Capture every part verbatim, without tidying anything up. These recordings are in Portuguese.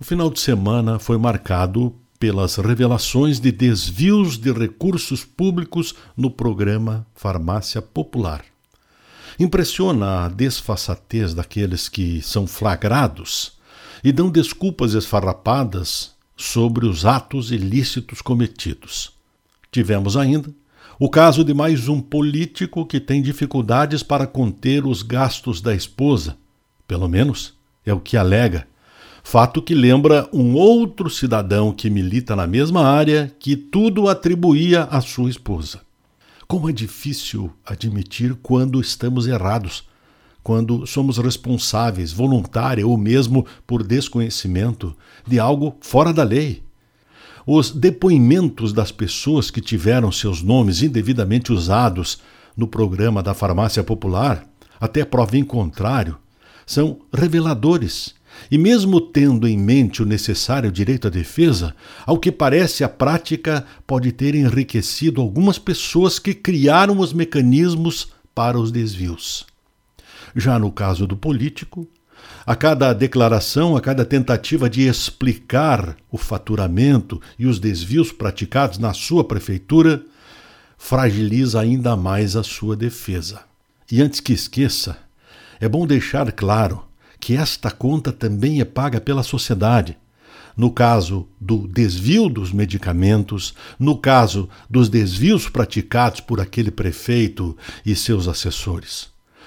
O final de semana foi marcado pelas revelações de desvios de recursos públicos no programa Farmácia Popular. Impressiona a desfaçatez daqueles que são flagrados e dão desculpas esfarrapadas sobre os atos ilícitos cometidos. Tivemos ainda o caso de mais um político que tem dificuldades para conter os gastos da esposa, pelo menos é o que alega, fato que lembra um outro cidadão que milita na mesma área que tudo atribuía à sua esposa. Como é difícil admitir quando estamos errados, quando somos responsáveis, voluntária ou mesmo por desconhecimento de algo fora da lei. Os depoimentos das pessoas que tiveram seus nomes indevidamente usados no programa da Farmácia Popular, até prova em contrário, são reveladores. E mesmo tendo em mente o necessário direito à defesa, ao que parece a prática pode ter enriquecido algumas pessoas que criaram os mecanismos para os desvios. Já no caso do político, a cada declaração, a cada tentativa de explicar o faturamento e os desvios praticados na sua prefeitura, fragiliza ainda mais a sua defesa. E antes que esqueça, é bom deixar claro que esta conta também é paga pela sociedade. No caso do desvio dos medicamentos, no caso dos desvios praticados por aquele prefeito e seus assessores.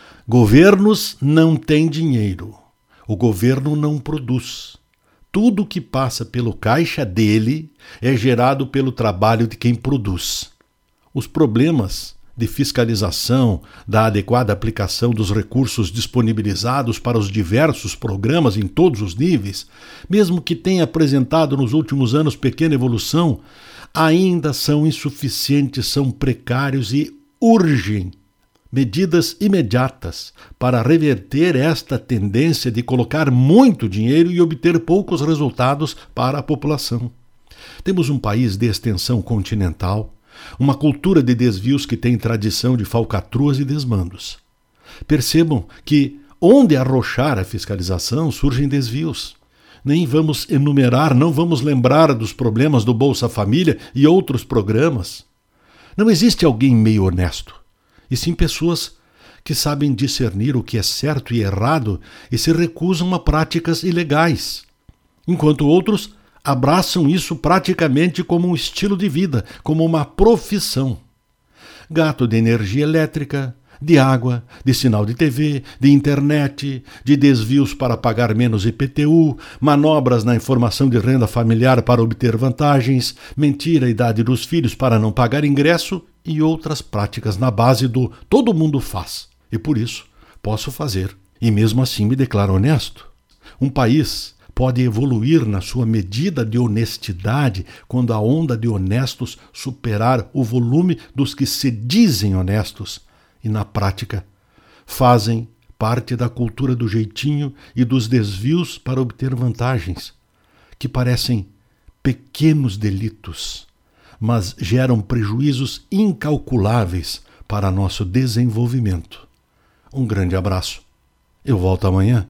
Governos não têm dinheiro. O governo não produz. Tudo que passa pelo caixa dele é gerado pelo trabalho de quem produz. Os problemas de fiscalização, da adequada aplicação dos recursos disponibilizados para os diversos programas em todos os níveis, mesmo que tenha apresentado nos últimos anos pequena evolução, ainda são insuficientes, são precários e urgem medidas imediatas para reverter esta tendência de colocar muito dinheiro e obter poucos resultados para a população. Temos um país de extensão continental, uma cultura de desvios que tem tradição de falcatruas e desmandos. Percebam que, onde arrochar a fiscalização, surgem desvios. Nem vamos enumerar, não vamos lembrar dos problemas do Bolsa Família e outros programas. Não existe alguém meio honesto, e sim pessoas que sabem discernir o que é certo e errado e se recusam a práticas ilegais, enquanto outros abraçam isso praticamente como um estilo de vida, como uma profissão. Gasto de energia elétrica, de água, de sinal de T V, de internet, de desvios para pagar menos I P T U, manobras na informação de renda familiar para obter vantagens, mentir a idade dos filhos para não pagar ingresso e outras práticas na base do todo mundo faz, e por isso posso fazer, e mesmo assim me declaro honesto. Um país pode evoluir na sua medida de honestidade quando a onda de honestos superar o volume dos que se dizem honestos e, na prática, fazem parte da cultura do jeitinho e dos desvios para obter vantagens, que parecem pequenos delitos, mas geram prejuízos incalculáveis para nosso desenvolvimento. Um grande abraço. Eu volto amanhã.